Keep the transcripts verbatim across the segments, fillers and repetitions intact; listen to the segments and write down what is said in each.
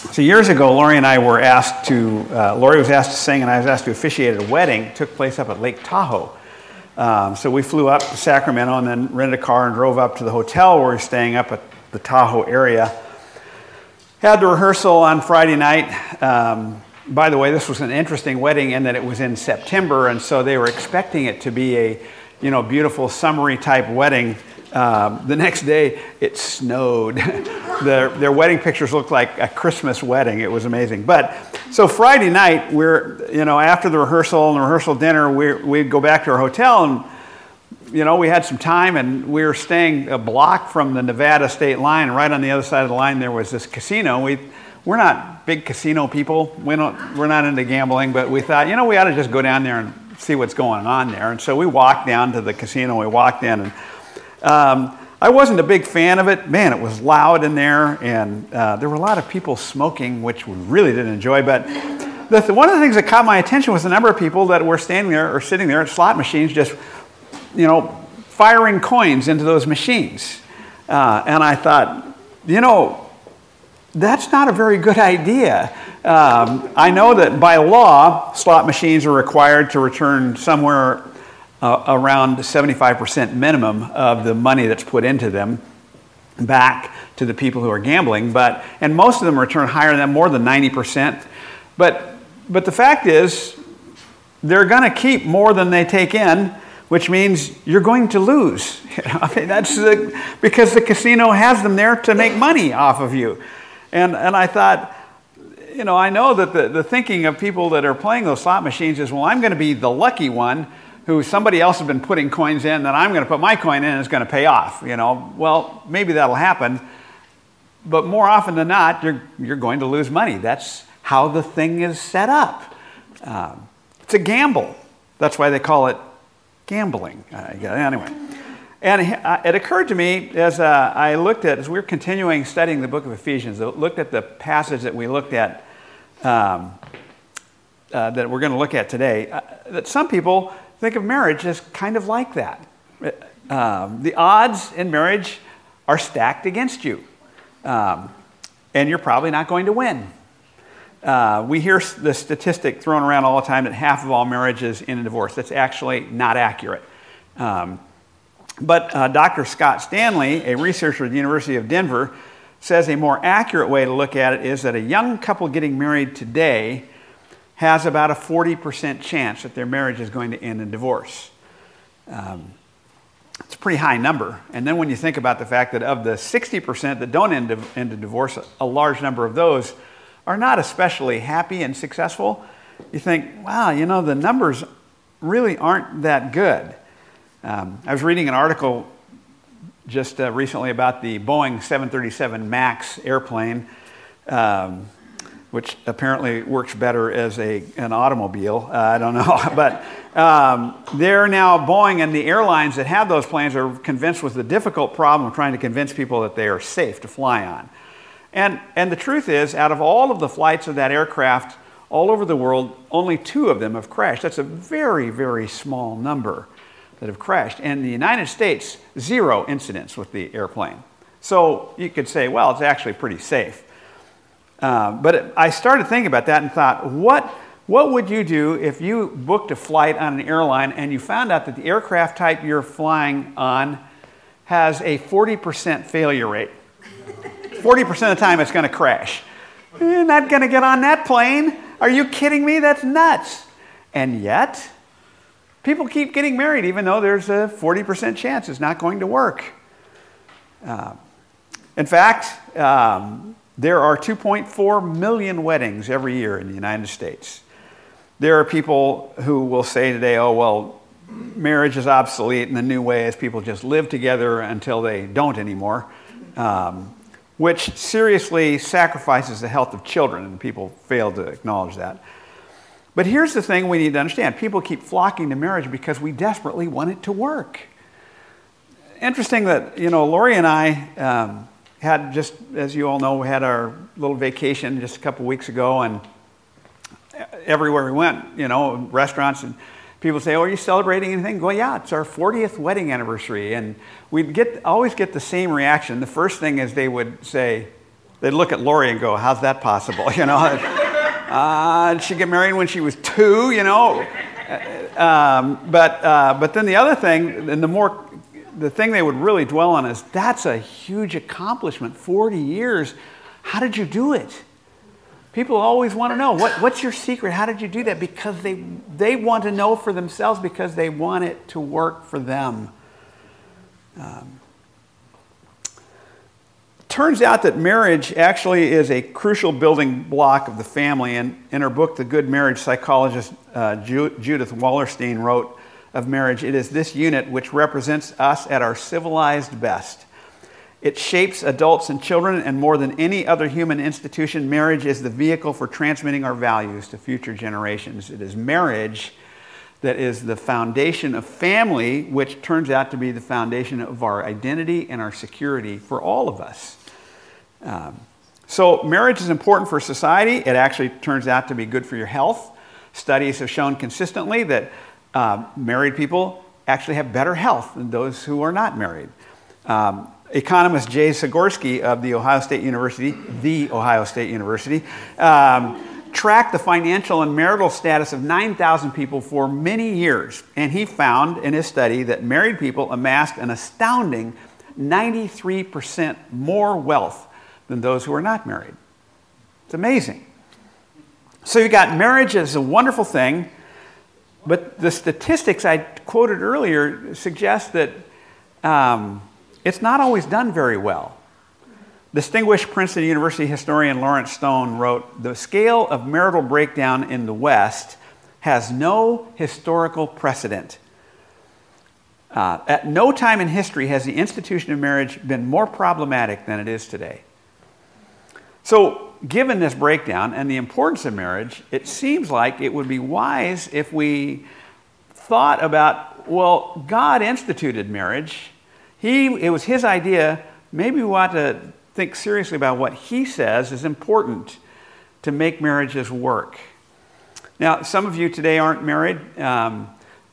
So years ago, Lori and I were asked to, uh, Lori was asked to sing and I was asked to officiate at a wedding. It took place up at Lake Tahoe. Um, so we flew up to Sacramento and then rented a car and drove up to the hotel where we were staying up at the Tahoe area. Had the rehearsal on Friday night. Um, by the way, this was an interesting wedding in that it was in September, and so they were expecting it to be a, you know, beautiful summery type wedding. Um, the next day, it snowed. their, their wedding pictures looked like a Christmas wedding. It was amazing. But so Friday night, we're, you know, after the rehearsal and the rehearsal dinner, we we'd go back to our hotel, and you know, we had some time, and we were staying a block from the Nevada state line. Right on the other side of the line, there was this casino. We we're not big casino people. We don't we're not into gambling, but we thought, you know, we ought to just go down there and see what's going on there. And so we walked down to the casino. We walked in, and Um, I wasn't a big fan of it. Man, it was loud in there, and uh, there were a lot of people smoking, which we really didn't enjoy. But the th- one of the things that caught my attention was the number of people that were standing there or sitting there at slot machines just, you know, firing coins into those machines. Uh, and I thought, you know, that's not a very good idea. Um, I know that by law, slot machines are required to return somewhere Uh, around seventy-five percent minimum of the money that's put into them back to the people who are gambling, but and most of them return higher than more than ninety percent. But but the fact is, they're going to keep more than they take in, which means you're going to lose. I mean, that's the, because the casino has them there to make money off of you. And and I thought, you know, I know that the, the thinking of people that are playing those slot machines is, well, I'm going to be the lucky one who somebody else has been putting coins in, that I'm going to put my coin in and it's going to pay off. You know, well, maybe that'll happen, but more often than not, you're you're going to lose money. That's how the thing is set up. Um, it's a gamble. That's why they call it gambling. Uh, anyway, and it occurred to me as uh, I looked at, as we were continuing studying the book of Ephesians, I looked at the passage that we looked at, um, uh, that we're going to look at today, uh, that some people think of marriage as kind of like that. Um, the odds in marriage are stacked against you, um, and you're probably not going to win. Uh, we hear the statistic thrown around all the time that half of all marriages end in divorce. That's actually not accurate. Um, but uh, Doctor Scott Stanley, a researcher at the University of Denver, says a more accurate way to look at it is that a young couple getting married today has about a forty percent chance that their marriage is going to end in divorce. Um, it's a pretty high number. And then when you think about the fact that of the sixty percent that don't end, end in divorce, a large number of those are not especially happy and successful, you think, wow, you know, the numbers really aren't that good. Um, I was reading an article just uh, recently about the Boeing seven thirty-seven MAX airplane, um, which apparently works better as a an automobile. Uh, I don't know. But um, they're now, Boeing and the airlines that have those planes are convinced with the difficult problem of trying to convince people that they are safe to fly on. And, and the truth is, out of all of the flights of that aircraft all over the world, only two of them have crashed. That's a very, very small number that have crashed. And in the United States, zero incidents with the airplane. So you could say, well, it's actually pretty safe. Uh, but it, I started thinking about that and thought, what what would you do if you booked a flight on an airline and you found out that the aircraft type you're flying on has a forty percent failure rate? forty percent of the time it's going to crash. You're not going to get on that plane. Are you kidding me? That's nuts. And yet, people keep getting married even though there's a forty percent chance it's not going to work. Uh, in fact, um, there are two point four million weddings every year in the United States. There are people who will say today, oh, well, marriage is obsolete, and the new way is people just live together until they don't anymore, um, which seriously sacrifices the health of children, and people fail to acknowledge that. But here's the thing we need to understand. People keep flocking to marriage because we desperately want it to work. Interesting that, you know, Lori and I um, had just, as you all know, we had our little vacation just a couple weeks ago, and everywhere we went, you know, restaurants, and people say, oh, are you celebrating anything? Go, yeah, it's our fortieth wedding anniversary. And we'd get always get the same reaction. The first thing is they would say, they'd look at Lori and go, how's that possible? You know, uh, did she get married when she was two, you know? Um, but, uh, but then the other thing, and the more, the thing they would really dwell on is, that's a huge accomplishment, forty years. How did you do it? People always want to know, what, what's your secret? How did you do that? Because they, they want to know for themselves, because they want it to work for them. Um, turns out that marriage actually is a crucial building block of the family. And in her book, The Good Marriage, psychologist uh, Ju- Judith Wallerstein wrote of marriage, it is this unit which represents us at our civilized best. It shapes adults and children, and more than any other human institution, marriage is the vehicle for transmitting our values to future generations. It is marriage that is the foundation of family, which turns out to be the foundation of our identity and our security for all of us. Um, so marriage is important for society. It actually turns out to be good for your health. Studies have shown consistently that uh, married people actually have better health than those who are not married. Um, Economist Jay Zagorski of the Ohio State University, the Ohio State University, um, tracked the financial and marital status of nine thousand people for many years. And he found in his study that married people amassed an astounding ninety-three percent more wealth than those who are not married. It's amazing. So you got marriage as a wonderful thing, but the statistics I quoted earlier suggest that um, it's not always done very well. Distinguished Princeton University historian Lawrence Stone wrote, "The scale of marital breakdown in the West has no historical precedent. Uh, at no time in history has the institution of marriage been more problematic than it is today." So, given this breakdown and the importance of marriage, it seems like it would be wise if we thought about, well, God instituted marriage. He, it was his idea. Maybe we ought to think seriously about what he says is important to make marriages work. Now, some of you today aren't married. Um,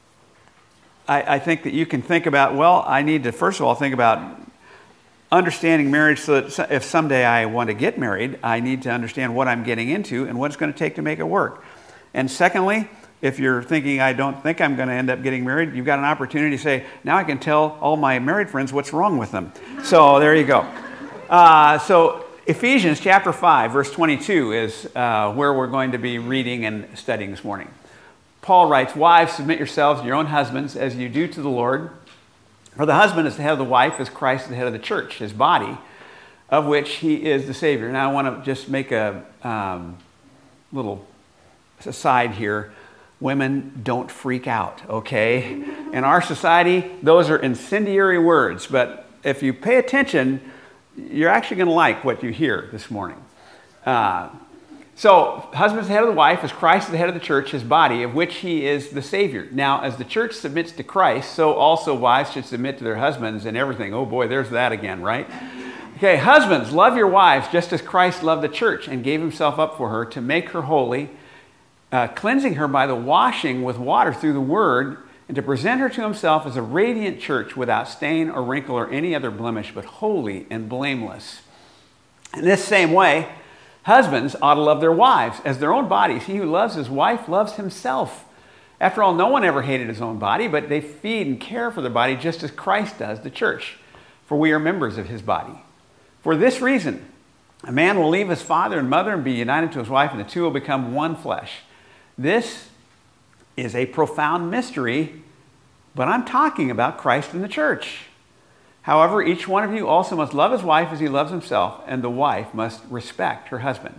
I, I think that you can think about, well, I need to first of all think about understanding marriage so that if someday I want to get married, I need to understand what I'm getting into and what it's going to take to make it work. And secondly, if you're thinking, I don't think I'm going to end up getting married, you've got an opportunity to say, now I can tell all my married friends what's wrong with them. So there you go. Uh, so Ephesians chapter five, verse twenty-two is uh, where we're going to be reading and studying this morning. Paul writes, "Wives, submit yourselves to your own husbands as you do to the Lord. For the husband is the head of the wife, as Christ is the head of the church, his body, of which he is the Savior." Now I want to just make a um, little aside here. Women, don't freak out, okay? In our society, those are incendiary words, but if you pay attention, you're actually going to like what you hear this morning. Uh, so, husband is the head of the wife, as Christ is the head of the church, his body, of which he is the Savior. Now, as the church submits to Christ, so also wives should submit to their husbands and everything. Oh boy, there's that again, right? Okay, husbands, love your wives just as Christ loved the church and gave himself up for her to make her holy, uh, cleansing her by the washing with water through the word, and to present her to himself as a radiant church without stain or wrinkle or any other blemish, but holy and blameless. In this same way, husbands ought to love their wives as their own bodies. He who loves his wife loves himself. After all, no one ever hated his own body, but they feed and care for their body just as Christ does the church, for we are members of his body. For this reason, a man will leave his father and mother and be united to his wife, and the two will become one flesh. This is a profound mystery, but I'm talking about Christ and the church. However, each one of you also must love his wife as he loves himself, and the wife must respect her husband.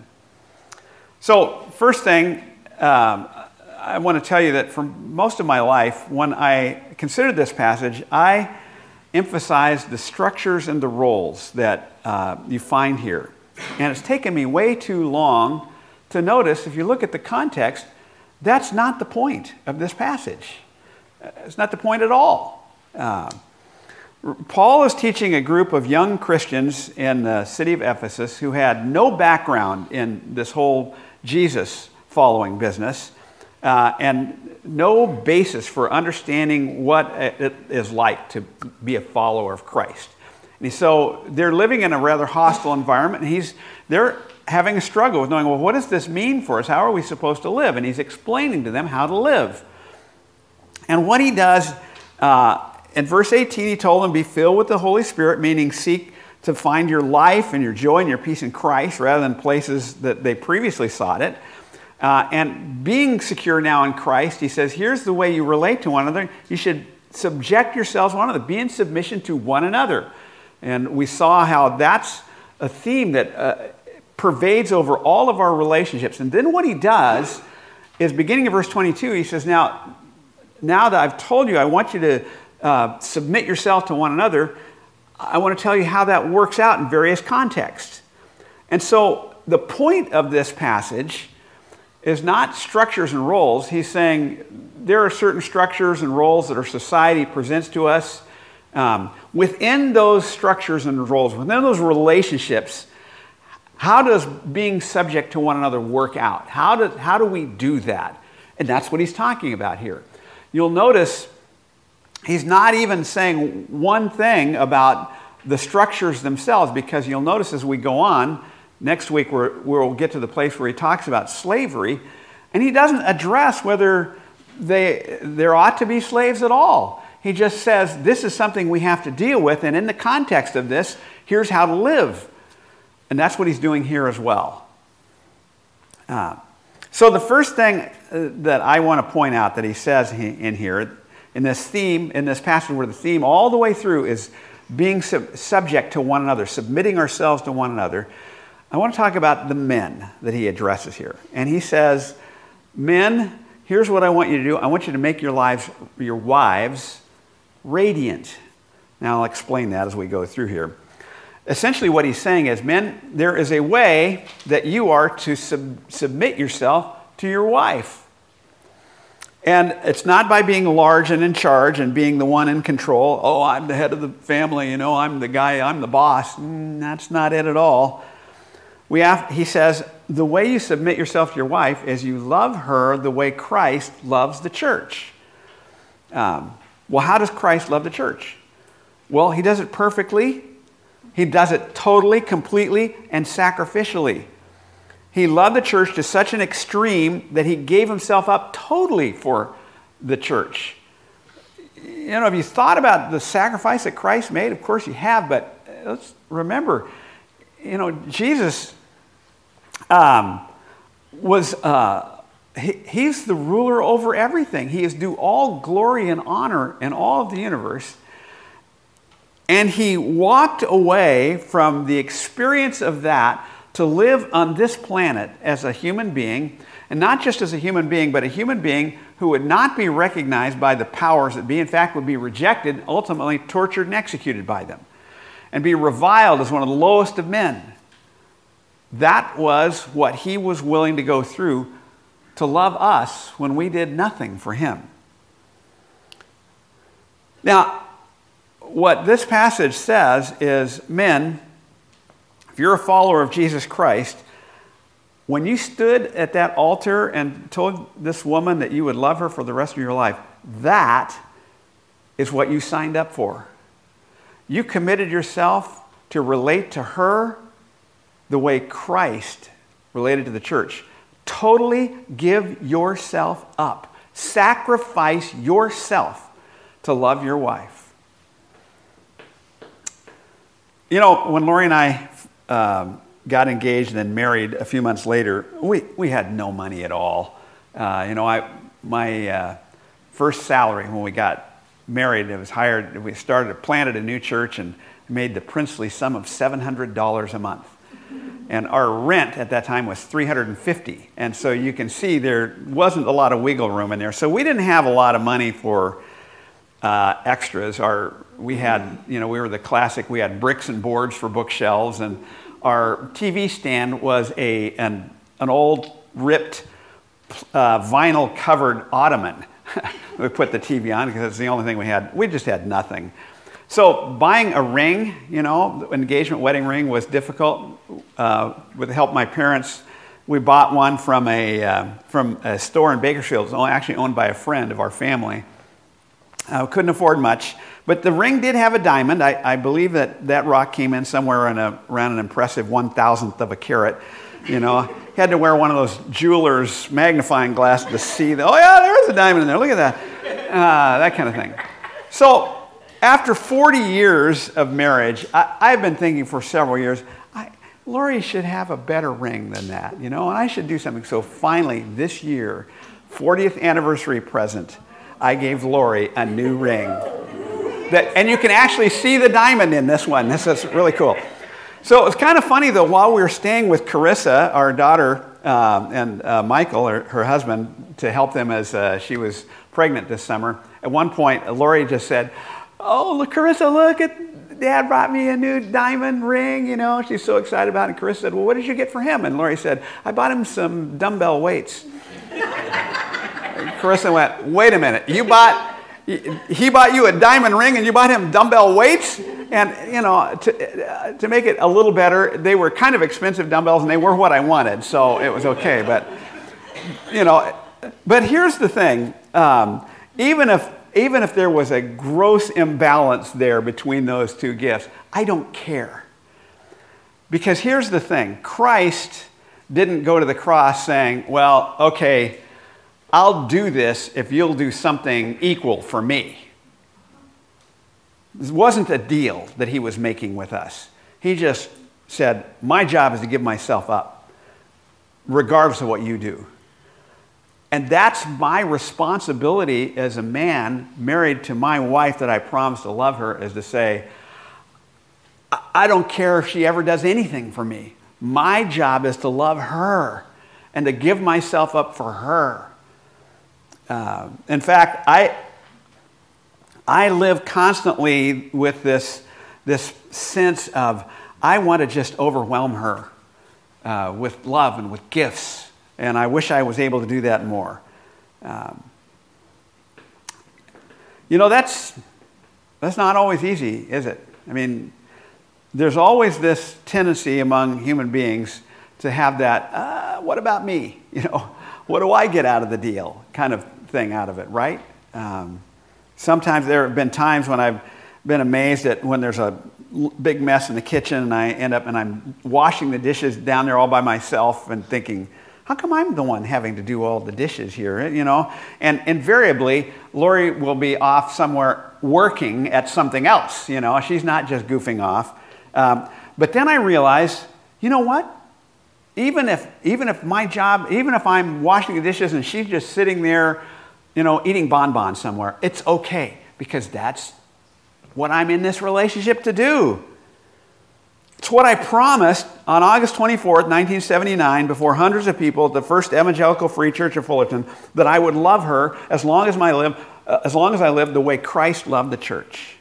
So, first thing, um, I want to tell you that for most of my life, when I considered this passage, I emphasized the structures and the roles that uh, you find here. And it's taken me way too long to notice, if you look at the context, that's not the point of this passage. It's not the point at all. Uh, Paul is teaching a group of young Christians in the city of Ephesus who had no background in this whole Jesus following business uh, and no basis for understanding what it is like to be a follower of Christ. And so they're living in a rather hostile environment, and he's they're having a struggle with knowing, well, what does this mean for us? How are we supposed to live? And he's explaining to them how to live. And what he does, uh, in verse eighteen, he told them, be filled with the Holy Spirit, meaning seek to find your life and your joy and your peace in Christ rather than places that they previously sought it. Uh, and being secure now in Christ, he says, here's the way you relate to one another. You should subject yourselves to one another. Be in submission to one another. And we saw how that's a theme that uh, pervades over all of our relationships. And then what he does is, beginning of verse twenty-two, he says, now, now that I've told you, I want you to uh, submit yourself to one another. I want to tell you how that works out in various contexts. And so the point of this passage is not structures and roles. He's saying there are certain structures and roles that our society presents to us. Um, within those structures and roles, within those relationships, how does being subject to one another work out? How do, how do we do that? And that's what he's talking about here. You'll notice he's not even saying one thing about the structures themselves, because you'll notice as we go on, next week we're, we'll get to the place where he talks about slavery, and he doesn't address whether they, there ought to be slaves at all. He just says, this is something we have to deal with, and in the context of this, here's how to live. And that's what he's doing here as well. Uh, so the first thing uh, that I want to point out that he says in here, in this theme, in this passage where the theme all the way through is being sub- subject to one another, submitting ourselves to one another, I want to talk about the men that he addresses here. And he says, men, here's what I want you to do. I want you to make your lives, your wives, radiant. Now I'll explain that as we go through here. Essentially what he's saying is, men, there is a way that you are to sub- submit yourself to your wife. And it's not by being large and in charge and being the one in control. Oh, I'm the head of the family, you know, I'm the guy, I'm the boss. Mm, that's not it at all. We have, he says, the way you submit yourself to your wife is you love her the way Christ loves the church. Um, well, how does Christ love the church? Well, he does it perfectly. He does it totally, completely, and sacrificially. He loved the church to such an extreme that he gave himself up totally for the church. You know, have you thought about the sacrifice that Christ made? Of course you have, but let's remember, you know, Jesus um, was, uh, he, he's the ruler over everything. He is due all glory and honor in all of the universe. And he walked away from the experience of that to live on this planet as a human being, and not just as a human being, but a human being who would not be recognized by the powers that be, in fact would be rejected, ultimately tortured and executed by them, and be reviled as one of the lowest of men. That was what he was willing to go through to love us when we did nothing for him. Now, what this passage says is, men, if you're a follower of Jesus Christ, when you stood at that altar and told this woman that you would love her for the rest of your life, that is what you signed up for. You committed yourself to relate to her the way Christ related to the church. Totally give yourself up. Sacrifice yourself to love your wife. You know, when Lori and I um, got engaged and then married a few months later, we, we had no money at all. Uh, you know, I my uh, first salary when we got married, it was hired, we started, planted a new church and made the princely sum of seven hundred dollars a month. And our rent at that time was three hundred fifty dollars. And so you can see there wasn't a lot of wiggle room in there. So we didn't have a lot of money for uh, extras. Our we had, you know, we were the classic, we had bricks and boards for bookshelves, and our T V stand was a an, an old ripped uh, vinyl covered ottoman. We put the T V on because it's the only thing we had. We just had nothing. So buying a ring, you know, engagement wedding ring was difficult. Uh, with the help of my parents, we bought one from a uh, from a store in Bakersfield. It was actually owned by a friend of our family. Uh, couldn't afford much, But the ring did have a diamond. I, I believe that that rock came in somewhere in a, around an impressive one thousandth of a carat. You know, he had to wear one of those jeweler's magnifying glasses to see that, oh yeah, there's a diamond in there. Look at that. Uh, that kind of thing. So after forty years of marriage, I, I've been thinking for several years, I, Lori should have a better ring than that, you know, and I should do something. So finally, this year, fortieth anniversary present, I gave Lori a new ring. That, and you can actually see the diamond in this one. This is really cool. So it was kind of funny, though, while we were staying with Carissa, our daughter, um, and uh, Michael, her, her husband, to help them as uh, she was pregnant this summer, at one point, Lori just said, oh, look, Carissa, look, at, Dad brought me a new diamond ring, you know. She's so excited about it. And Carissa said, well, what did you get for him? And Lori said, I bought him some dumbbell weights. Carissa went, wait a minute, you bought... He bought you a diamond ring and you bought him dumbbell weights? And, you know, to, uh, to make it a little better, they were kind of expensive dumbbells and they were what I wanted, so it was okay. But, you know, but here's the thing. Um, even if, even if there was a gross imbalance there between those two gifts, I don't care. Because here's the thing. Christ didn't go to the cross saying, well, okay, I'll do this if you'll do something equal for me. This wasn't a deal that he was making with us. He just said, my job is to give myself up, regardless of what you do. And that's my responsibility as a man married to my wife that I promised to love her, is to say, I don't care if she ever does anything for me. My job is to love her and to give myself up for her. Uh, in fact, I I live constantly with this this sense of I want to just overwhelm her uh, with love and with gifts, and I wish I was able to do that more. Um, you know, that's that's not always easy, is it? I mean, there's always this tendency among human beings to have that, uh, what about me? You know, what do I get out of the deal kind of thing out of it, right? Um, sometimes there have been times when I've been amazed at when there's a big mess in the kitchen and I end up and I'm washing the dishes down there all by myself and thinking, how come I'm the one having to do all the dishes here, you know? And invariably, Lori will be off somewhere working at something else, you know? She's not just goofing off. Um, but then I realized, you know what? Even if, even if my job, even if I'm washing the dishes and she's just sitting there, you know, eating bonbons somewhere, it's okay, because that's what I'm in this relationship to do. It's what I promised on August twenty-fourth, nineteen seventy-nine, before hundreds of people at the First Evangelical Free Church of Fullerton, that I would love her as long as, my live, uh, as long as I lived the way Christ loved the church.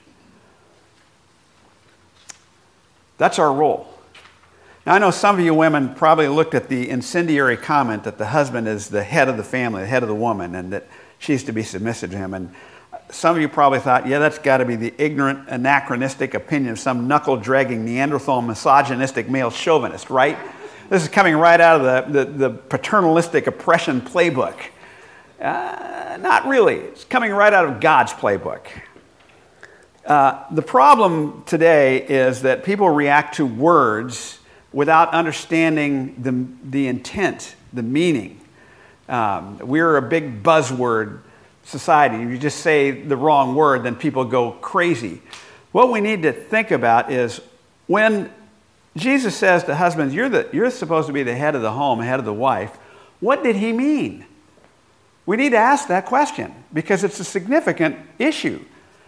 That's our role. Now, I know some of you women probably looked at the incendiary comment that the husband is the head of the family, the head of the woman, and that she's to be submissive to him. And some of you probably thought, yeah, that's got to be the ignorant, anachronistic opinion of some knuckle-dragging, Neanderthal, misogynistic male chauvinist, right? This is coming right out of the, the, the paternalistic oppression playbook. Uh, not really. It's coming right out of God's playbook. Uh, the problem today is that people react to words without understanding the, the intent, the meaning. Um, we're a big buzzword society. If you just say the wrong word, then people go crazy. What we need to think about is when Jesus says to husbands, you're, the, you're supposed to be the head of the home, head of the wife, what did he mean? We need to ask that question because it's a significant issue.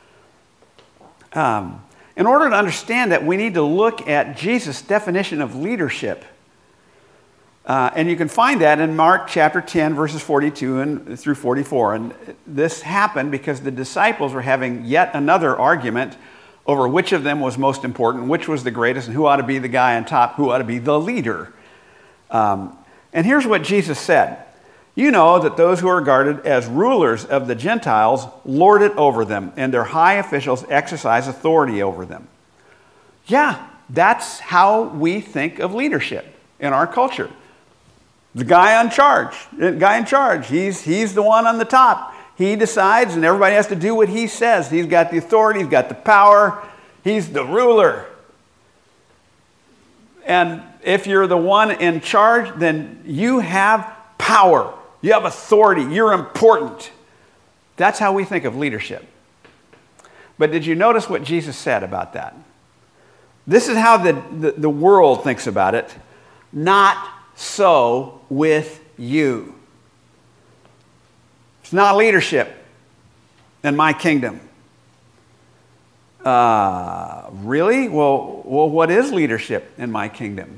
Um, In order to understand that, we need to look at Jesus' definition of leadership. Uh, and you can find that in Mark chapter ten, verses forty-two and through forty-four. And this happened because the disciples were having yet another argument over which of them was most important, which was the greatest, and who ought to be the guy on top, who ought to be the leader. Um, and here's what Jesus said. You know that those who are regarded as rulers of the Gentiles lord it over them, and their high officials exercise authority over them. Yeah, that's how we think of leadership in our culture. The guy on charge, the guy in charge, he's, he's the one on the top. He decides, and everybody has to do what he says. He's got the authority. He's got the power. He's the ruler. And if you're the one in charge, then you have power. You have authority. You're important. That's how we think of leadership. But did you notice what Jesus said about that? This is how the, the, the world thinks about it. Not so with you. It's not leadership in my kingdom. Uh, really? Well, well, what is leadership in my kingdom?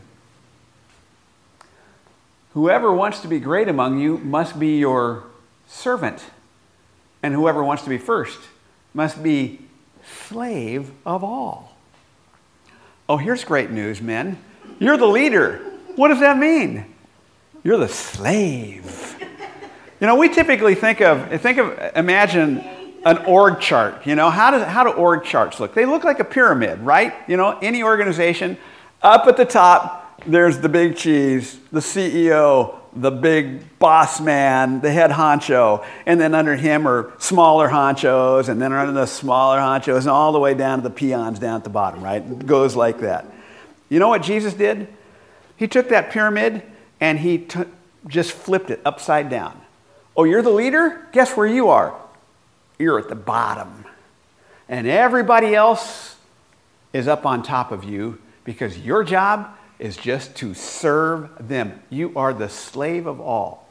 Whoever wants to be great among you must be your servant. And whoever wants to be first must be slave of all. Oh, here's great news, men. You're the leader. What does that mean? You're the slave. You know, we typically think of, think of, imagine an org chart. You know, how do, how do org charts look? They look like a pyramid, right? You know, any organization, up at the top, there's the big cheese, the C E O, the big boss man, the head honcho, and then under him are smaller honchos, and then under the smaller honchos, and all the way down to the peons down at the bottom, right? It goes like that. You know what Jesus did? He took that pyramid and he t- just flipped it upside down. Oh, you're the leader? Guess where you are? You're at the bottom. And everybody else is up on top of you because your job is just to serve them. You are the slave of all.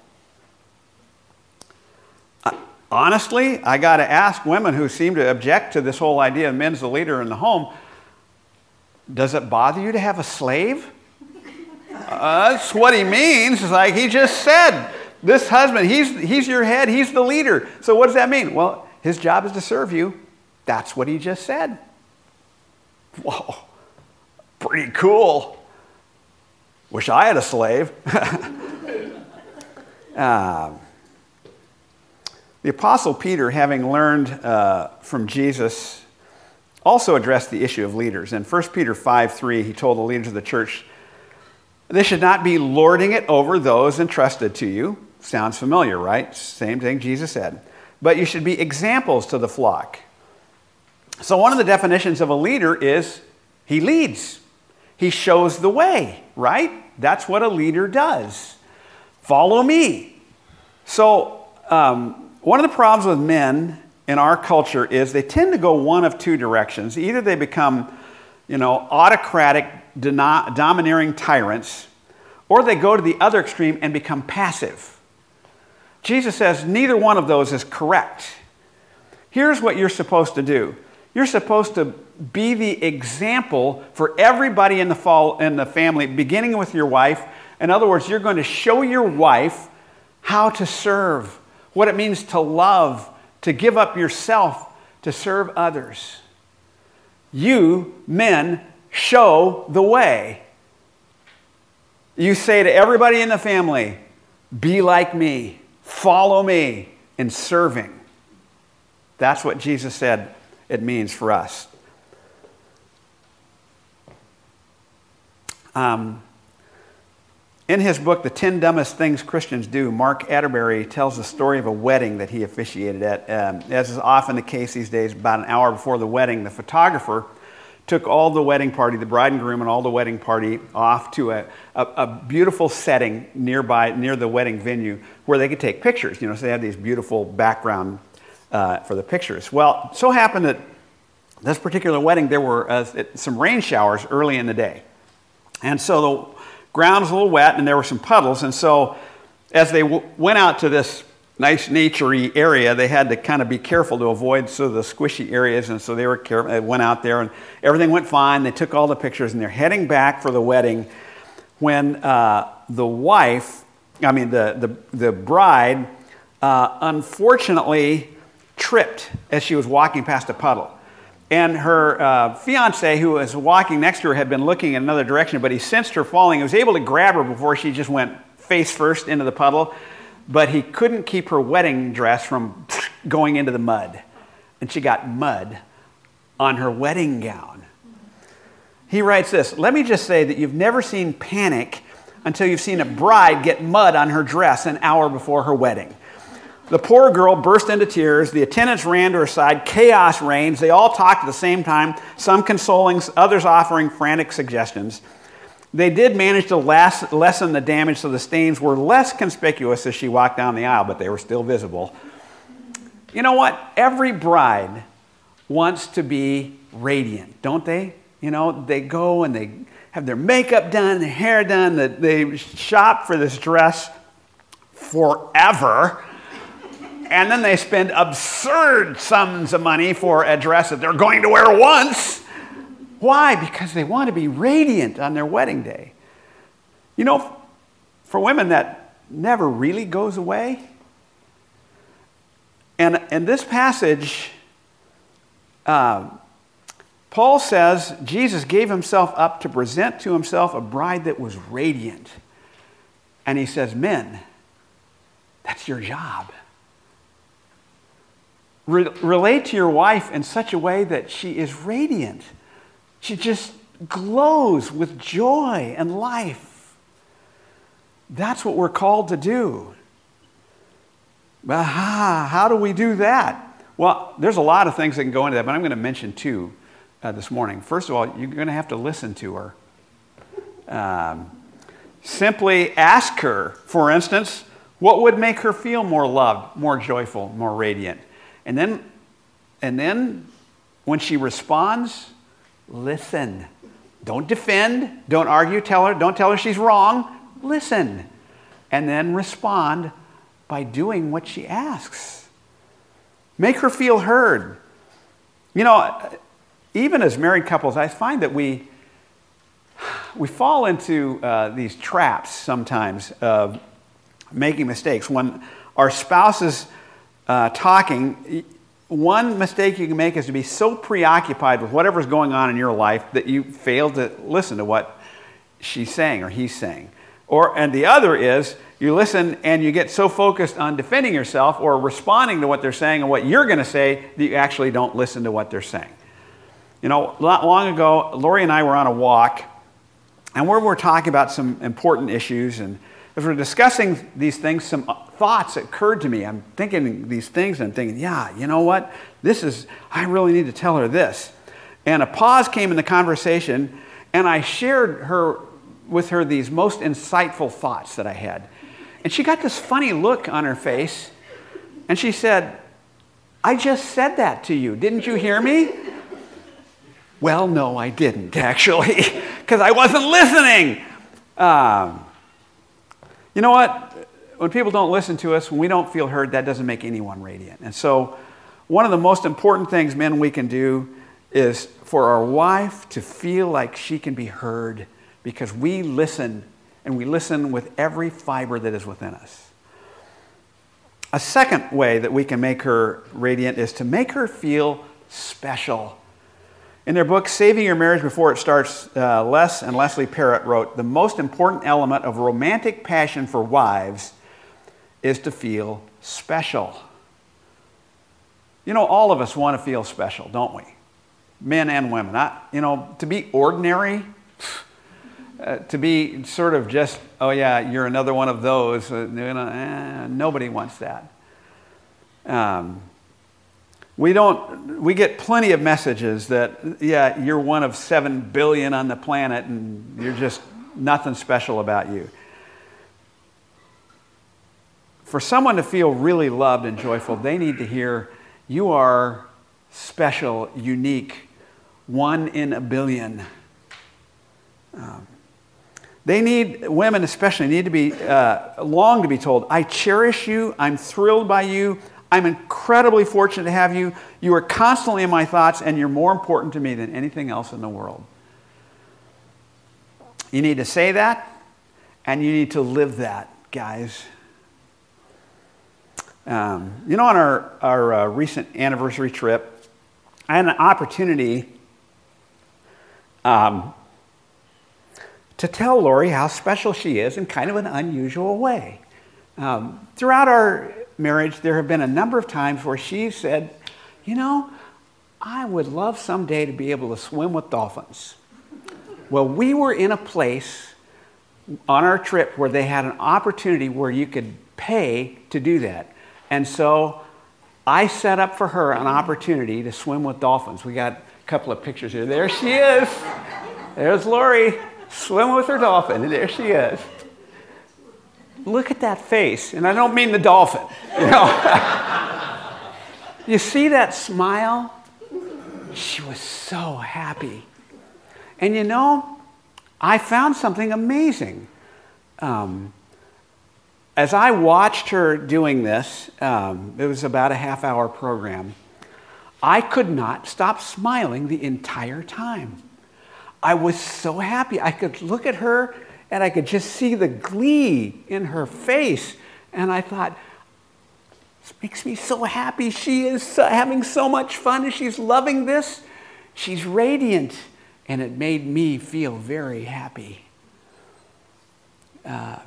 Uh, honestly, I got to ask women who seem to object to this whole idea of men's the leader in the home, does it bother you to have a slave? Uh, that's what he means. It's like he just said, this husband, he's, he's your head, he's the leader. So what does that mean? Well, his job is to serve you. That's what he just said. Whoa, pretty cool. Wish I had a slave. um, the Apostle Peter, having learned uh, from Jesus, also addressed the issue of leaders. In First Peter five three, he told the leaders of the church, they should not be lording it over those entrusted to you. Sounds familiar, right? Same thing Jesus said. But you should be examples to the flock. So one of the definitions of a leader is he leads. He shows the way, right? That's what a leader does. Follow me. So um, one of the problems with men in our culture is they tend to go one of two directions. Either they become, you know, autocratic, domineering tyrants, or they go to the other extreme and become passive. Jesus says neither one of those is correct. Here's what you're supposed to do. You're supposed to be the example for everybody in the, fall, in the family, beginning with your wife. In other words, you're going to show your wife how to serve, what it means to love, to give up yourself, to serve others. You, men, show the way. You say to everybody in the family, be like me, follow me in serving. That's what Jesus said it means for us. Um, in his book, The ten Dumbest Things Christians Do, Mark Atterbury tells the story of a wedding that he officiated at. Um, as is often the case these days, about an hour before the wedding, the photographer took all the wedding party, the bride and groom and all the wedding party off to a, a, a beautiful setting nearby, near the wedding venue where they could take pictures. You know, so they had these beautiful background uh, for the pictures. Well, it so happened that this particular wedding, there were uh, some rain showers early in the day. And so the ground was a little wet and there were some puddles. And so as they w- went out to this nice naturey area, they had to kind of be careful to avoid so the squishy areas, and so they were careful. They went out there and everything went fine. They took all the pictures and they're heading back for the wedding when uh, the wife, I mean the the, the bride, uh, unfortunately tripped as she was walking past a puddle. And her uh, fiance, who was walking next to her, had been looking in another direction, but he sensed her falling. He was able to grab her before she just went face first into the puddle. But he couldn't keep her wedding dress from going into the mud. And she got mud on her wedding gown. He writes this, let me just say that you've never seen panic until you've seen a bride get mud on her dress an hour before her wedding. The poor girl burst into tears. The attendants ran to her side. Chaos reigns. They all talked at the same time, some consoling, others offering frantic suggestions. They did manage to last, lessen the damage so the stains were less conspicuous as she walked down the aisle, but they were still visible. You know what? Every bride wants to be radiant, don't they? You know, they go and they have their makeup done, their hair done, they shop for this dress forever. And then they spend absurd sums of money for a dress that they're going to wear once. Why? Because they want to be radiant on their wedding day. You know, for women, that never really goes away. And in this passage, uh, Paul says Jesus gave himself up to present to himself a bride that was radiant. And he says, men, that's your job. Re- relate to your wife in such a way that she is radiant. She just glows with joy and life. That's what we're called to do. But how, how do we do that? Well, there's a lot of things that can go into that, but I'm going to mention two uh, this morning. First of all, you're going to have to listen to her. Um, simply ask her, for instance, what would make her feel more loved, more joyful, more radiant? And then, and then when she responds, listen. Don't defend. Don't argue. Tell her. Don't tell her she's wrong. Listen. And then respond by doing what she asks. Make her feel heard. You know, even as married couples, I find that we we fall into uh, these traps sometimes of making mistakes. When our spouse is uh, talking, one mistake you can make is to be so preoccupied with whatever's going on in your life that you fail to listen to what she's saying or he's saying. Or, and the other is you listen and you get so focused on defending yourself or responding to what they're saying and what you're going to say that you actually don't listen to what they're saying. You know, not long ago, Lori and I were on a walk, and we were talking about some important issues, and as we're discussing these things, some thoughts occurred to me. I'm thinking these things, and I'm thinking, yeah, you know what? This is, I really need to tell her this. And a pause came in the conversation, and I shared her with her these most insightful thoughts that I had. And she got this funny look on her face, and she said, I just said that to you. Didn't you hear me? Well, no, I didn't, actually, because I wasn't listening. Um, you know what? When people don't listen to us, when we don't feel heard, that doesn't make anyone radiant. And so one of the most important things, men, we can do is for our wife to feel like she can be heard because we listen, and we listen with every fiber that is within us. A second way that we can make her radiant is to make her feel special. In their book, Saving Your Marriage Before It Starts, uh, Les and Leslie Parrott wrote, the most important element of romantic passion for wives is to feel special. You know, all of us want to feel special, don't we? Men and women. I, you know, to be ordinary, uh, to be sort of just, oh yeah, you're another one of those. Uh, you know, eh, nobody wants that. Um, we don't. We get plenty of messages that, yeah, you're one of seven billion on the planet, and you're just nothing special about you. For someone to feel really loved and joyful, they need to hear, you are special, unique, one in a billion. Um, they need, women especially, need to be, uh, long to be told, I cherish you, I'm thrilled by you, I'm incredibly fortunate to have you, you are constantly in my thoughts, and you're more important to me than anything else in the world. You need to say that, and you need to live that, guys. Um, you know, on our, our uh, recent anniversary trip, I had an opportunity um, to tell Lori how special she is in kind of an unusual way. Um, throughout our marriage, there have been a number of times where she said, you know, I would love someday to be able to swim with dolphins. Well, we were in a place on our trip where they had an opportunity where you could pay to do that. And so I set up for her an opportunity to swim with dolphins. We got a couple of pictures here. There she is. There's Lori swimming with her dolphin, and there she is. Look at that face, and I don't mean the dolphin, you know. You see that smile? She was so happy. And you know, I found something amazing. Um, as I watched her doing this, um, it was about a half hour program, I could not stop smiling the entire time. I was so happy. I could look at her and I could just see the glee in her face. And I thought, this makes me so happy. She is so, having so much fun and she's loving this. She's radiant. And it made me feel very happy. Uh,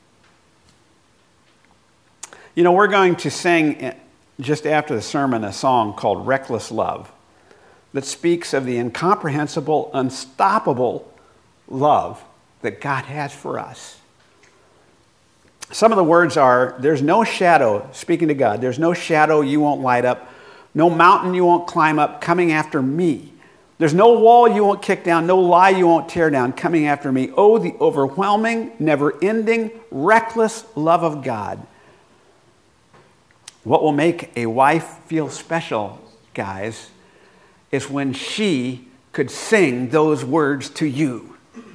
you know, we're going to sing just after the sermon a song called Reckless Love that speaks of the incomprehensible, unstoppable love that God has for us. Some of the words are, there's no shadow, speaking to God, there's no shadow you won't light up, no mountain you won't climb up coming after me. There's no wall you won't kick down, no lie you won't tear down coming after me. Oh, the overwhelming, never-ending, reckless love of God. What will make a wife feel special, guys, is when she could sing those words to you.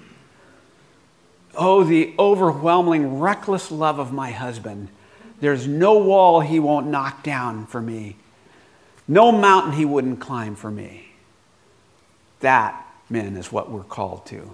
Oh, the overwhelming, reckless love of my husband. There's no wall he won't knock down for me. No mountain he wouldn't climb for me. That, men, is what we're called to.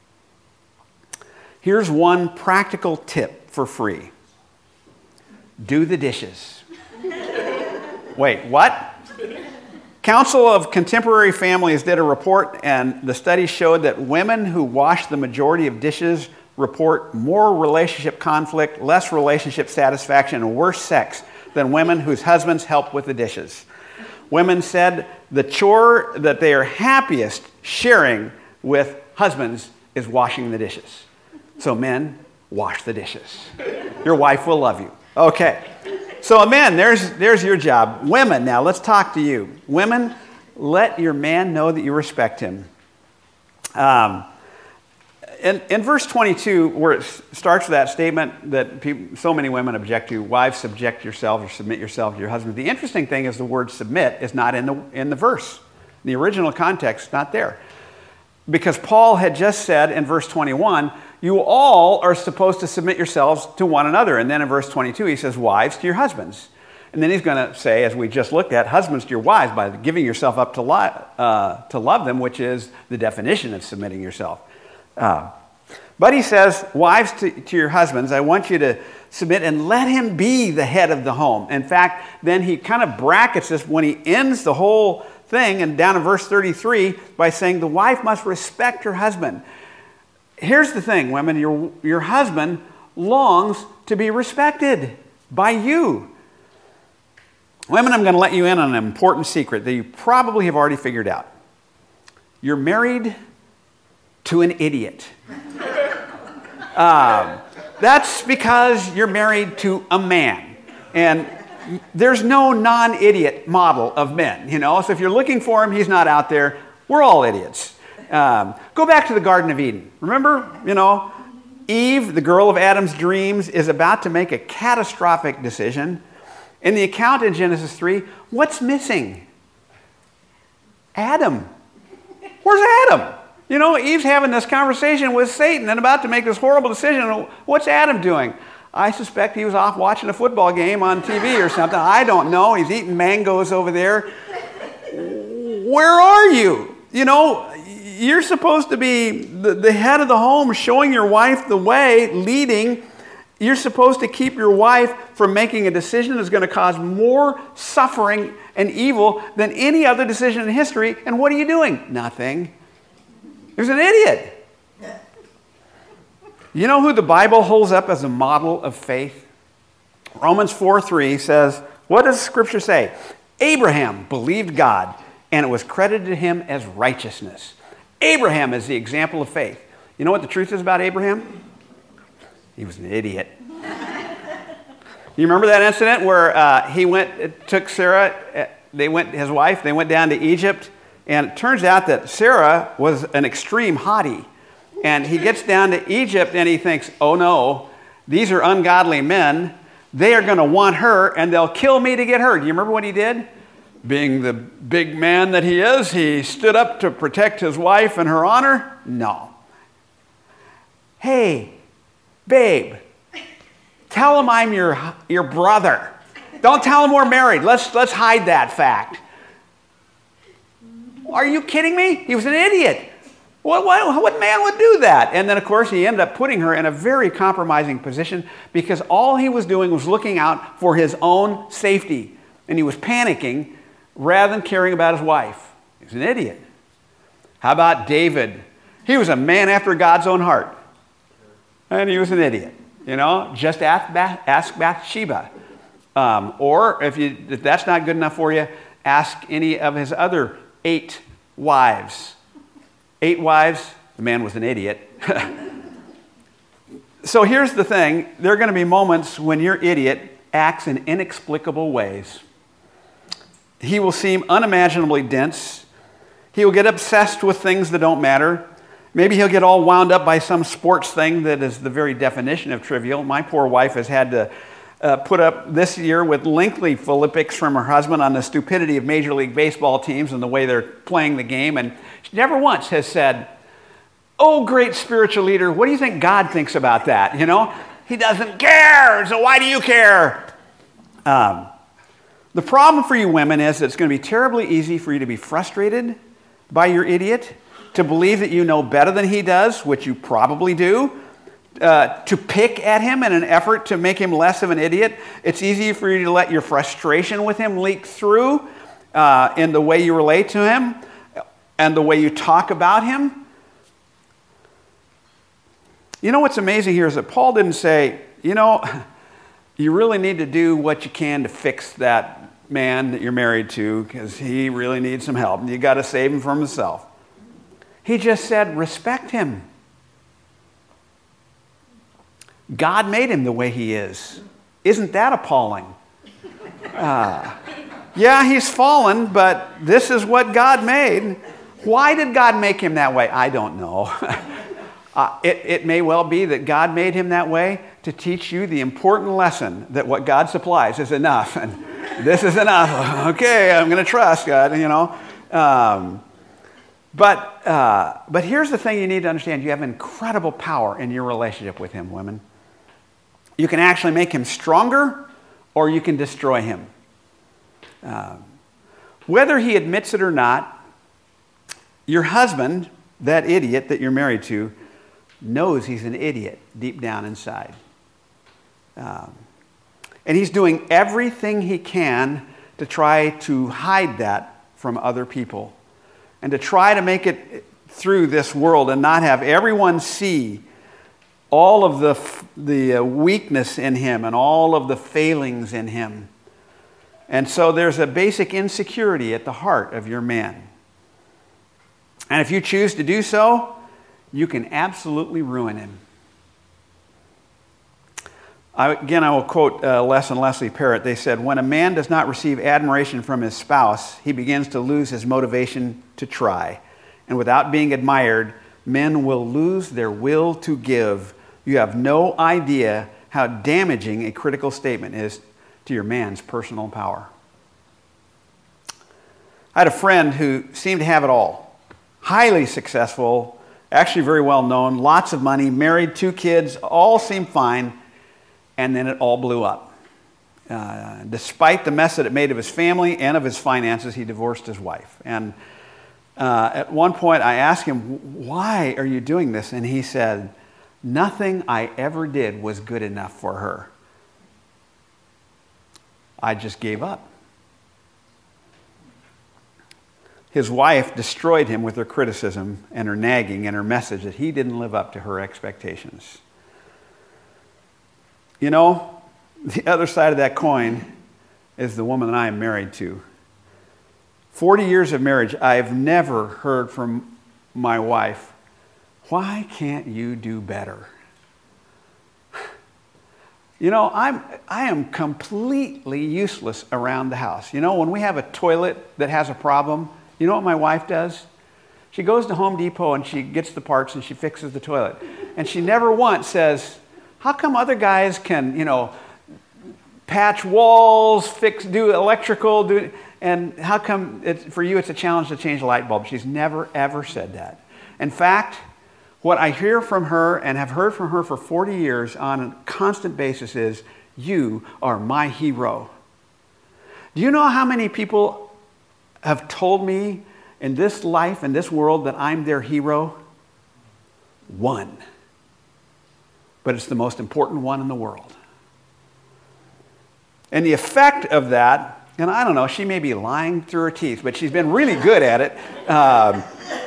Here's one practical tip for free. Do the dishes. Wait, what? Council of Contemporary Families did a report, and the study showed that women who wash the majority of dishes report more relationship conflict, less relationship satisfaction, and worse sex than women whose husbands help with the dishes. Women said the chore that they are happiest sharing with husbands is washing the dishes. So men, wash the dishes. Your wife will love you. Okay. So men, there's, there's your job. Women, now let's talk to you. Women, let your man know that you respect him. Um, in, in verse twenty-two, where it starts with that statement that people, so many women object to, wives, subject yourself or submit yourself to your husband. The interesting thing is the word submit is not in the, in the verse. The original context, not there. Because Paul had just said in verse twenty-one, you all are supposed to submit yourselves to one another. And then in verse twenty-two, he says, wives to your husbands. And then he's going to say, as we just looked at, husbands to your wives by giving yourself up to, li- uh, to love them, which is the definition of submitting yourself. Uh, but he says, wives to, to your husbands, I want you to submit and let him be the head of the home. In fact, then he kind of brackets this when he ends the whole thing, and down in verse thirty-three, by saying the wife must respect her husband. Here's the thing, women, your, your husband longs to be respected by you. Women, I'm going to let you in on an important secret that you probably have already figured out. You're married to an idiot. um, that's because you're married to a man. And there's no non-idiot model of men, you know. So if you're looking for him, he's not out there. We're all idiots. Um, go back to the Garden of Eden. Remember, you know, Eve, the girl of Adam's dreams, is about to make a catastrophic decision. In the account in Genesis three, what's missing? Adam. Where's Adam? You know, Eve's having this conversation with Satan and about to make this horrible decision. What's Adam doing? I suspect he was off watching a football game on T V or something. I don't know. He's eating mangoes over there. Where are you? You know, you're supposed to be the, the head of the home, showing your wife the way, leading. You're supposed to keep your wife from making a decision that's going to cause more suffering and evil than any other decision in history. And what are you doing? Nothing. There's an idiot. You know who the Bible holds up as a model of faith? Romans four three says, what does Scripture say? Abraham believed God, and it was credited to him as righteousness. Abraham is the example of faith. You know what the truth is about Abraham? He was an idiot. You remember that incident where uh, he went, it took Sarah, uh, they went, his wife, they went down to Egypt, and it turns out that Sarah was an extreme hottie. And he gets down to Egypt and he thinks, oh no, these are ungodly men. They are going to want her and they'll kill me to get her. Do you remember what he did? Being the big man that he is, he stood up to protect his wife and her honor? No. Hey, babe, tell him I'm your, your brother. Don't tell him we're married. Let's, let's hide that fact. Are you kidding me? He was an idiot. What, what, what man would do that? And then, of course, he ended up putting her in a very compromising position because all he was doing was looking out for his own safety. And he was panicking rather than caring about his wife. He was an idiot. How about David? He was a man after God's own heart. And he was an idiot. You know, just ask, ask Bathsheba. Um, or if, you, if that's not good enough for you, ask any of his other eight wives. Eight wives, the man was an idiot. So here's the thing. There are going to be moments when your idiot acts in inexplicable ways. He will seem unimaginably dense. He will get obsessed with things that don't matter. Maybe he'll get all wound up by some sports thing that is the very definition of trivial. My poor wife has had to uh, put up this year with lengthy philippics from her husband on the stupidity of Major League Baseball teams and the way they're playing the game. And she never once has said, oh, great spiritual leader, what do you think God thinks about that? You know, he doesn't care, so why do you care? Um, the problem for you women is that it's going to be terribly easy for you to be frustrated by your idiot, to believe that you know better than he does, which you probably do, uh, to pick at him in an effort to make him less of an idiot. It's easy for you to let your frustration with him leak through uh, in the way you relate to him and the way you talk about him. You know what's amazing here is that Paul didn't say, you know, you really need to do what you can to fix that man that you're married to because he really needs some help. You got to save him from himself. He just said, respect him. God made him the way he is. Isn't that appalling? Uh, yeah, he's fallen, but this is what God made. Why did God make him that way? I don't know. uh, it, it may well be that God made him that way to teach you the important lesson that what God supplies is enough. And this is enough. Okay, I'm going to trust God, you know. Um, But uh, but here's the thing you need to understand. You have incredible power in your relationship with him, women. You can actually make him stronger or you can destroy him. Uh, whether he admits it or not, your husband, that idiot that you're married to, knows he's an idiot deep down inside. Um, and he's doing everything he can to try to hide that from other people. And to try to make it through this world and not have everyone see all of the, the weakness in him and all of the failings in him. And so there's a basic insecurity at the heart of your man. And if you choose to do so, you can absolutely ruin him. I, again, I will quote uh, Les and Leslie Parrott. They said, when a man does not receive admiration from his spouse, he begins to lose his motivation to try. And without being admired, men will lose their will to give. You have no idea how damaging a critical statement is to your man's personal power. I had a friend who seemed to have it all. Highly successful, actually very well known, lots of money, married, two kids, all seemed fine. And then it all blew up. Uh, despite the mess that it made of his family and of his finances, he divorced his wife. And uh, at one point I asked him, why are you doing this? And he said, nothing I ever did was good enough for her. I just gave up. His wife destroyed him with her criticism and her nagging and her message that he didn't live up to her expectations. You know, the other side of that coin is the woman that I am married to. forty years of marriage, I've never heard from my wife, why can't you do better? You know, I'm, I am completely useless around the house. You know, when we have a toilet that has a problem, you know what my wife does? She goes to Home Depot and she gets the parts and she fixes the toilet. And she never once says, how come other guys can, you know, patch walls, fix, do electrical, do, and how come it's, for you it's a challenge to change a light bulb? She's never, ever said that. In fact, what I hear from her and have heard from her for forty years on a constant basis is, you are my hero. Do you know how many people have told me in this life, in this world, that I'm their hero? One. But it's the most important one in the world. And the effect of that, and I don't know, she may be lying through her teeth, but she's been really good at it. Um,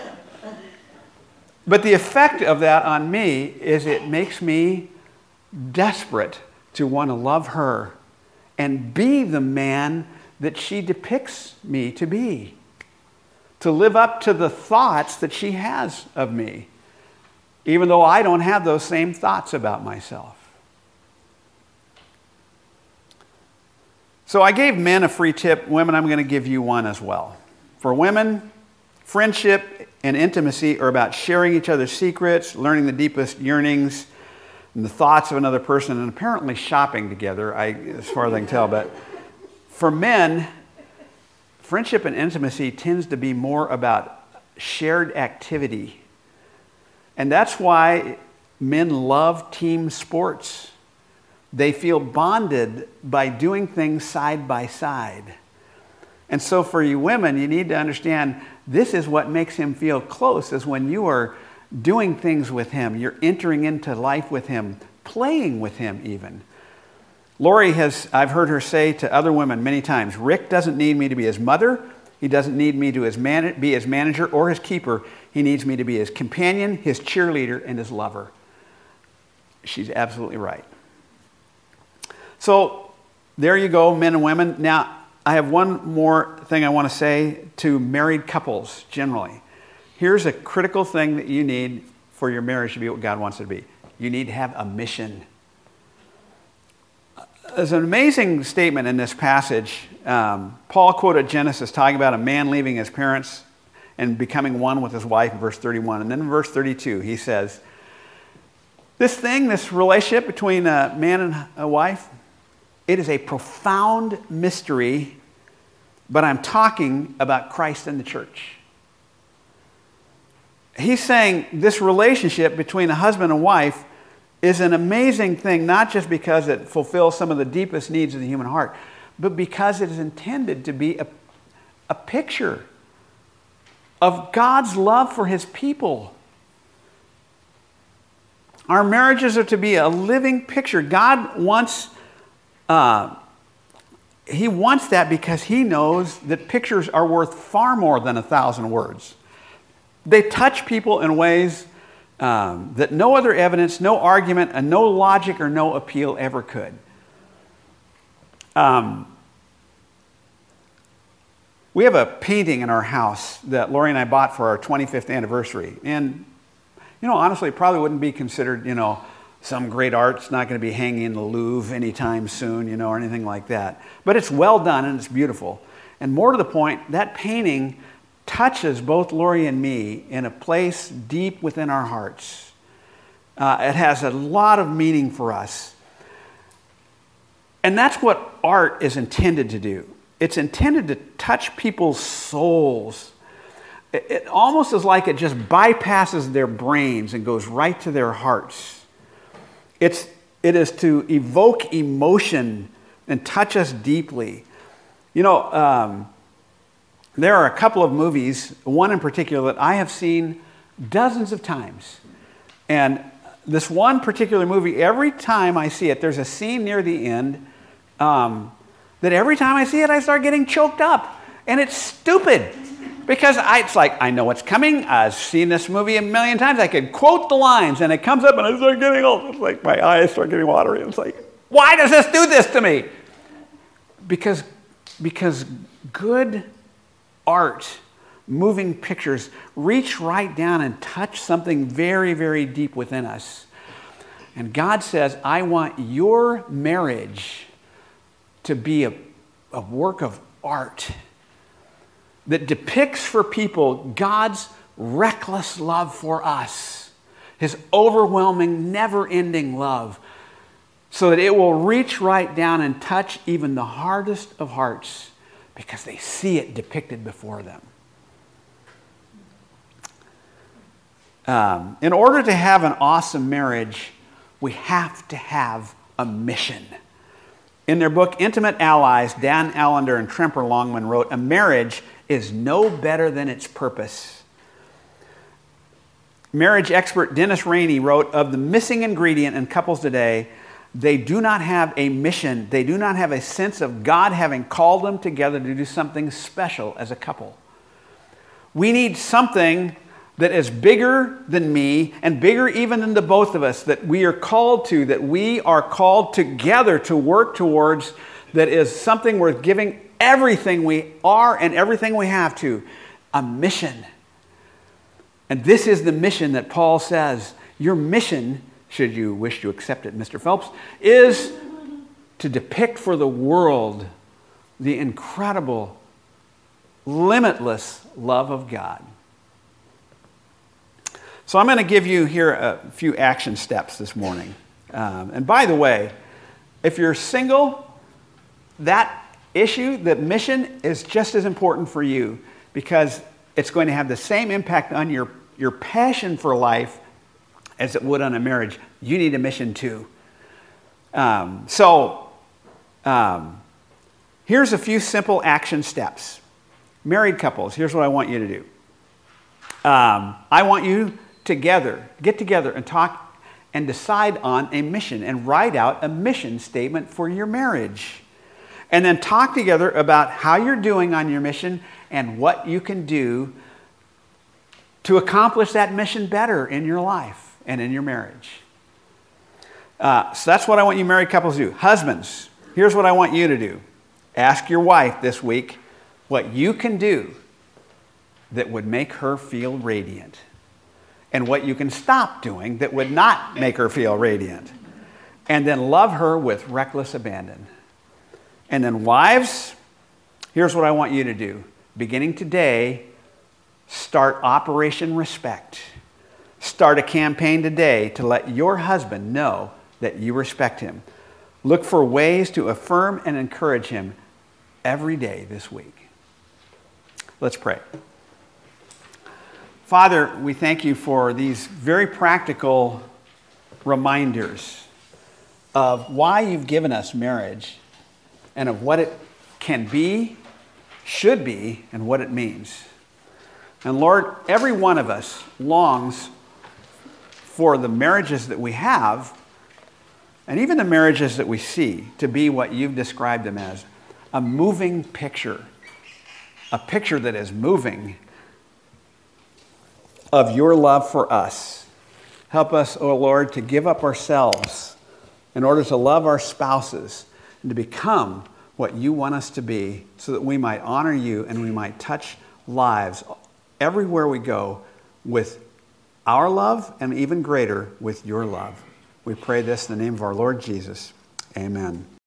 But the effect of that on me is it makes me desperate to want to love her and be the man that she depicts me to be. To live up to the thoughts that she has of me, even though I don't have those same thoughts about myself. So I gave men a free tip. Women, I'm going to give you one as well. For women, friendship and intimacy are about sharing each other's secrets, learning the deepest yearnings and the thoughts of another person, and apparently shopping together, I, as far as I can tell. But for men, friendship and intimacy tends to be more about shared activity. And that's why men love team sports. They feel bonded by doing things side by side. And so for you women, you need to understand this is what makes him feel close, is when you are doing things with him. You're entering into life with him, playing with him even. Lori has, I've heard her say to other women many times, Rick doesn't need me to be his mother. He doesn't need me to his man, be his manager or his keeper. He needs me to be his companion, his cheerleader, and his lover. She's absolutely right. So there you go, men and women. Now, I have one more thing I want to say to married couples generally. Here's a critical thing that you need for your marriage to be what God wants it to be. You need to have a mission. There's an amazing statement in this passage. Um, Paul quoted Genesis talking about a man leaving his parents and becoming one with his wife in verse thirty-one. And then in verse thirty-two, he says, this thing, this relationship between a man and a wife, it is a profound mystery, but I'm talking about Christ and the church. He's saying this relationship between a husband and wife is an amazing thing, not just because it fulfills some of the deepest needs of the human heart, but because it is intended to be a, a picture of God's love for his people. Our marriages are to be a living picture. God wants Uh, he wants that because he knows that pictures are worth far more than a thousand words. They touch people in ways um, that no other evidence, no argument, and no logic or no appeal ever could. Um, we have a painting in our house that Lori and I bought for our twenty-fifth anniversary. And, you know, honestly, it probably wouldn't be considered, you know, some great art's not going to be hanging in the Louvre anytime soon, you know, or anything like that. But it's well done and it's beautiful. And more to the point, that painting touches both Lori and me in a place deep within our hearts. Uh, it has a lot of meaning for us. And that's what art is intended to do. It's intended to touch people's souls. It, it almost is like it just bypasses their brains and goes right to their hearts. It's, it is to evoke emotion and touch us deeply. You know, um, there are a couple of movies, one in particular that I have seen dozens of times. And this one particular movie, every time I see it, there's a scene near the end um, that every time I see it, I start getting choked up. And it's stupid. Because I, it's like, I know what's coming. I've seen this movie a million times. I could quote the lines, and it comes up, and I start getting all, it's like my eyes start getting watery. And it's like, why does this do this to me? Because, because good art, moving pictures, reach right down and touch something very, very deep within us. And God says, I want your marriage to be a, a work of art that depicts for people God's reckless love for us, his overwhelming, never-ending love, so that it will reach right down and touch even the hardest of hearts because they see it depicted before them. Um, in order to have an awesome marriage, we have to have a mission. In their book, Intimate Allies, Dan Allender and Tremper Longman wrote, a marriage is no better than its purpose. Marriage expert Dennis Rainey wrote, of the missing ingredient in couples today, they do not have a mission. They do not have a sense of God having called them together to do something special as a couple. We need something that is bigger than me and bigger even than the both of us, that we are called to, that we are called together to work towards, that is something worth giving everything we are and everything we have to, a mission. And this is the mission that Paul says, your mission, should you wish to accept it, Mister Phelps, is to depict for the world the incredible, limitless love of God. So I'm going to give you here a few action steps this morning. Um, and by the way, if you're single, that issue, that mission, is just as important for you because it's going to have the same impact on your, your passion for life as it would on a marriage. You need a mission too. Um, so um, here's a few simple action steps. Married couples, here's what I want you to do. Um, I want you together, get together and talk and decide on a mission and write out a mission statement for your marriage. And then talk together about how you're doing on your mission and what you can do to accomplish that mission better in your life and in your marriage. Uh, so that's what I want you married couples to do. Husbands, here's what I want you to do. Ask your wife this week what you can do that would make her feel radiant, and what you can stop doing that would not make her feel radiant. And then love her with reckless abandon. And then wives, here's what I want you to do. Beginning today, start Operation Respect. Start a campaign today to let your husband know that you respect him. Look for ways to affirm and encourage him every day this week. Let's pray. Father, we thank you for these very practical reminders of why you've given us marriage and of what it can be, should be, and what it means. And Lord, every one of us longs for the marriages that we have, and even the marriages that we see, to be what you've described them as, a moving picture, a picture that is moving of your love for us. Help us, O Lord, to give up ourselves in order to love our spouses and to become what you want us to be so that we might honor you and we might touch lives everywhere we go with our love and even greater with your love. We pray this in the name of our Lord Jesus. Amen.